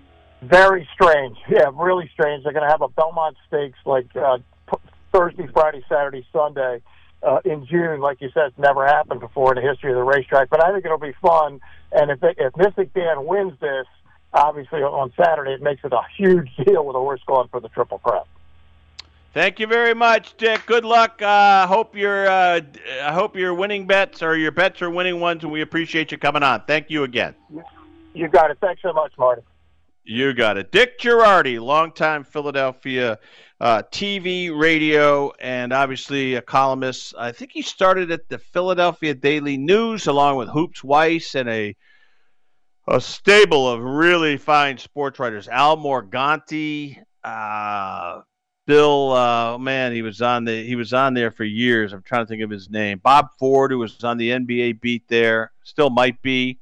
Very strange. Yeah, really strange. They're going to have a Belmont Stakes like uh, Thursday, Friday, Saturday, Sunday uh, in June. Like you said, it's never happened before in the history of the racetrack. But I think it'll be fun. And if they, if Mystic Dan wins this, obviously on Saturday, it makes it a huge deal with a horse going for the Triple Crown. Thank you very much, Dick. Good luck. I uh, hope your uh, I hope your winning bets or your bets are winning ones, and we appreciate you coming on. Thank you again. You got it. Thanks so much, Marty. You got it. Dick Girardi, longtime Philadelphia uh, T V, radio, and obviously a columnist. I think he started at the Philadelphia Daily News along with Hoops Weiss and a a stable of really fine sports writers. Al Morganti, uh, Bill, uh, man, he was on the he was on there for years. I'm trying to think of his name. Bob Ford, who was on the N B A beat there, still might be.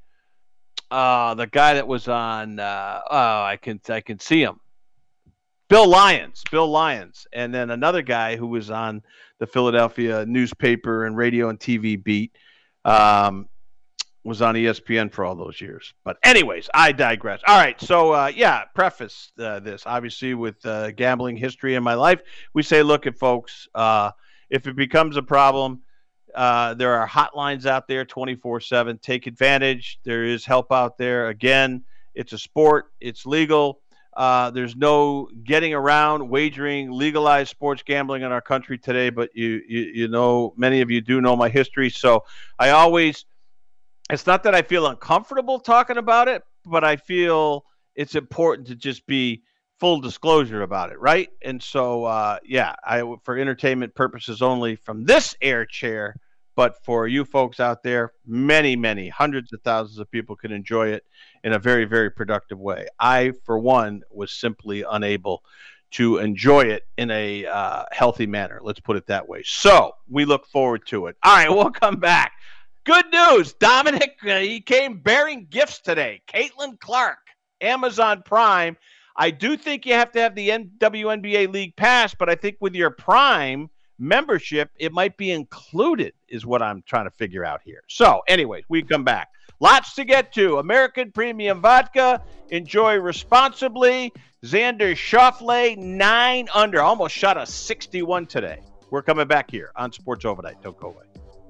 Uh, the guy that was on, uh, oh, I can I can see him. Bill Lyons, Bill Lyons, and then another guy who was on the Philadelphia newspaper and radio and T V beat, um, was on E S P N for all those years. But anyways, I digress. All right, so uh, yeah, preface uh, this obviously with uh, gambling history in my life. We say, look at folks, uh, if it becomes a problem, uh, there are hotlines out there twenty-four seven. Take advantage. There is help out there. Again, it's a sport. It's legal. Uh, there's no getting around wagering legalized sports gambling in our country today, but you, you you know, many of you do know my history. So I always, it's not that I feel uncomfortable talking about it, but I feel it's important to just be full disclosure about it, right? And so, uh, yeah, I for entertainment purposes only from this air chair, but for you folks out there, many, many hundreds of thousands of people can enjoy it in a very, very productive way. I, for one, was simply unable to enjoy it in a uh, healthy manner. Let's put it that way. So we look forward to it. All right, we'll come back. Good news. Dominic, uh, he came bearing gifts today. Caitlin Clark, Amazon Prime. I do think you have to have the W N B A League Pass, but I think with your Prime membership, it might be included, is what I'm trying to figure out here. So, anyways, we come back. Lots to get to. American Premium Vodka. Enjoy responsibly. Xander Schauffele, nine under. Almost shot a sixty-one today. We're coming back here on Sports Overnight. Don't go away.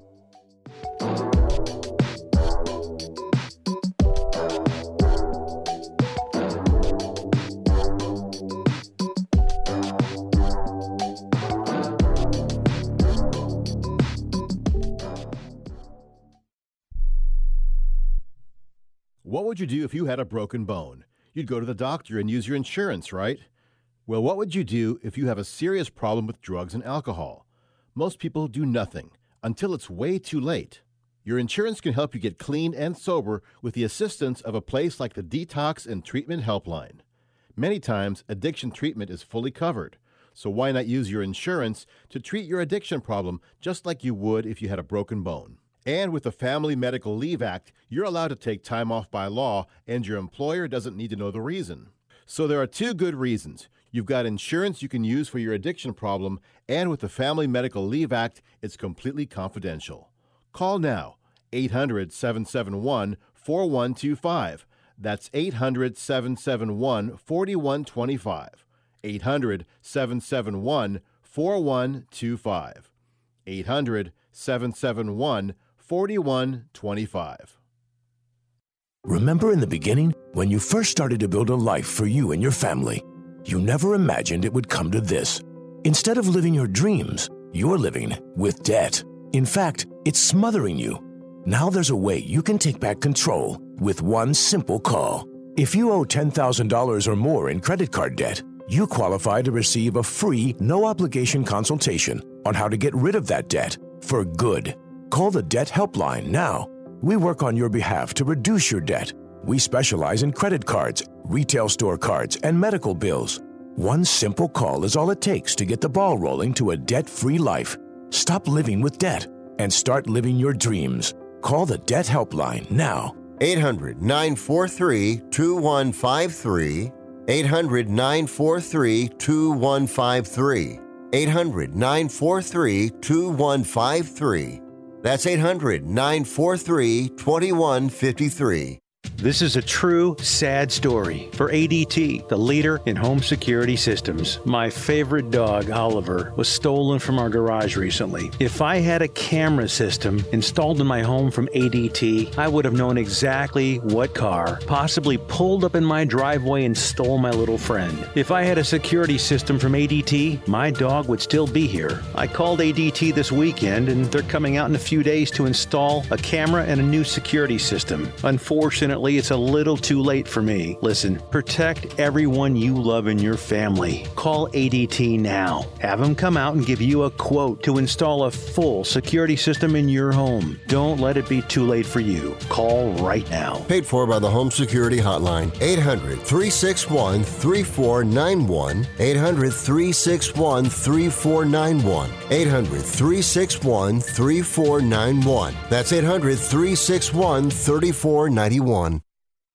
What would you do if you had a broken bone? You'd go to the doctor and use your insurance, right? Well, what would you do if you have a serious problem with drugs and alcohol? Most people do nothing until it's way too late. Your insurance can help you get clean and sober with the assistance of a place like the Detox and Treatment Helpline. Many times, addiction treatment is fully covered, so why not use your insurance to treat your addiction problem just like you would if you had a broken bone? And with the Family Medical Leave Act, you're allowed to take time off by law, and your employer doesn't need to know the reason. So there are two good reasons. You've got insurance you can use for your addiction problem, and with the Family Medical Leave Act, it's completely confidential. Call now, eight hundred, seven seven one, four one two five. That's eight hundred, seven seven one, four one two five. eight hundred, seven seven one, four one two five. eight hundred, seven seven one, four one two five. Remember in the beginning, when you first started to build a life for you and your family, you never imagined it would come to this. Instead of living your dreams, you're living with debt. In fact, it's smothering you. Now there's a way you can take back control with one simple call. If you owe ten thousand dollars or more in credit card debt, you qualify to receive a free, no-obligation consultation on how to get rid of that debt for good. Call the Debt Helpline now. We work on your behalf to reduce your debt. We specialize in credit cards, retail store cards, and medical bills. One simple call is all it takes to get the ball rolling to a debt-free life. Stop living with debt and start living your dreams. Call the Debt Helpline now. eight hundred, nine four three, two one five three. eight hundred, nine four three, two one five three. eight hundred, nine four three, two one five three. That's eight hundred, nine four three, two one five three. This is a true, sad story for A D T, the leader in home security systems. My favorite dog, Oliver, was stolen from our garage recently. If I had a camera system installed in my home from A D T, I would have known exactly what car possibly pulled up in my driveway and stole my little friend. If I had a security system from A D T, my dog would still be here. I called A D T this weekend, and they're coming out in a few days to install a camera and a new security system. Unfortunately, it's a little too late for me. Listen, protect everyone you love in your family. Call A D T now. Have them come out and give you a quote to install a full security system in your home. Don't let it be too late for you. Call right now. Paid for by the Home Security Hotline. eight hundred, three six one, three four nine one. eight hundred, three six one, three four nine one. eight hundred, three six one, three four nine one. That's eight hundred, three six one, three four nine one.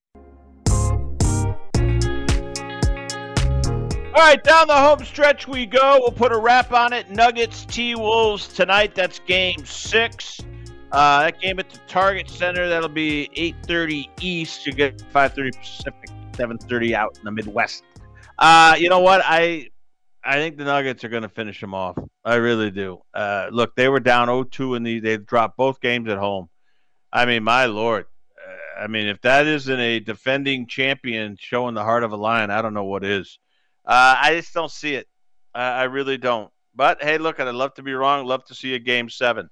All right, down the home stretch we go. We'll put a wrap on it. Nuggets, T-Wolves tonight. That's game six. Uh, that game at the Target Center, that'll be eight thirty East. You get five thirty Pacific, seven thirty out in the Midwest. Uh, you know what? I I think the Nuggets are going to finish them off. I really do. Uh, look, they were down oh two in the – they dropped both games at home. I mean, my Lord. Uh, I mean, if that isn't a defending champion showing the heart of a lion, I don't know what is. Uh, I just don't see it. Uh, I really don't. But, hey, look, I'd love to be wrong. Love to see a game seven.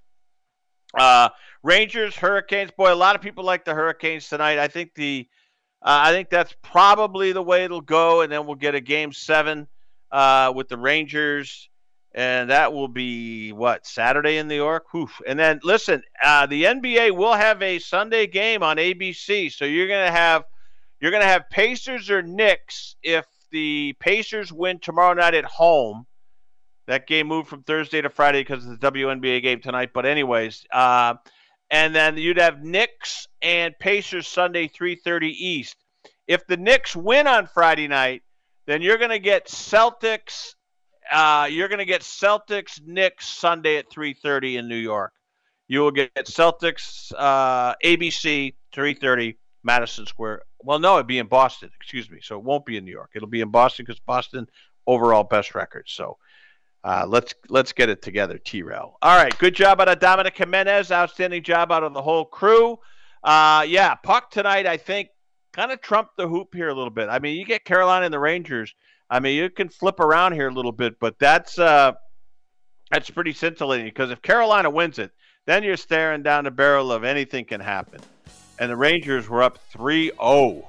Uh, Rangers, Hurricanes. Boy, a lot of people like the Hurricanes tonight. I think the uh, I think that's probably the way it'll go, and then we'll get a game seven uh, with the Rangers, and that will be, what, Saturday in New York? Oof. And then, listen, uh, the N B A will have a Sunday game on A B C, so you're going to have you're going to have Pacers or Knicks if the Pacers win tomorrow night at home. That game moved from Thursday to Friday because of the W N B A game tonight. But anyways, uh, and then you'd have Knicks and Pacers Sunday, three thirty East. If the Knicks win on Friday night, then you're going to get Celtics. Uh, you're going to get Celtics Knicks Sunday at three thirty in New York. You will get Celtics uh, A B C three thirty Madison Square. Well, no, it'd be in Boston. Excuse me. So it won't be in New York. It'll be in Boston because Boston overall best record. So uh, let's let's get it together, T-Rail. All right, good job out of Dominic Jimenez. Outstanding job out of the whole crew. Uh, yeah, puck tonight, I think, kind of trumped the hoop here a little bit. I mean, you get Carolina and the Rangers. I mean, you can flip around here a little bit, but that's uh, that's pretty scintillating because if Carolina wins it, then you're staring down the barrel of anything can happen. And the Rangers were up three oh.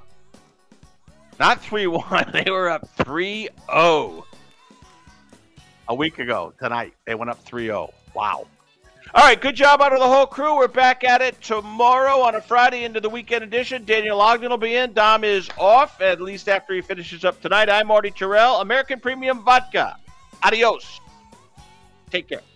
Not three one. They were up three oh. A week ago tonight. They went up three oh. Wow. All All right, good job out of the whole crew. We're back at it tomorrow on a Friday into the weekend edition. Daniel Ogden will be in. Dom is off, at least after he finishes up tonight. I'm Marty Terrell, American Premium Vodka. Adios. Take care.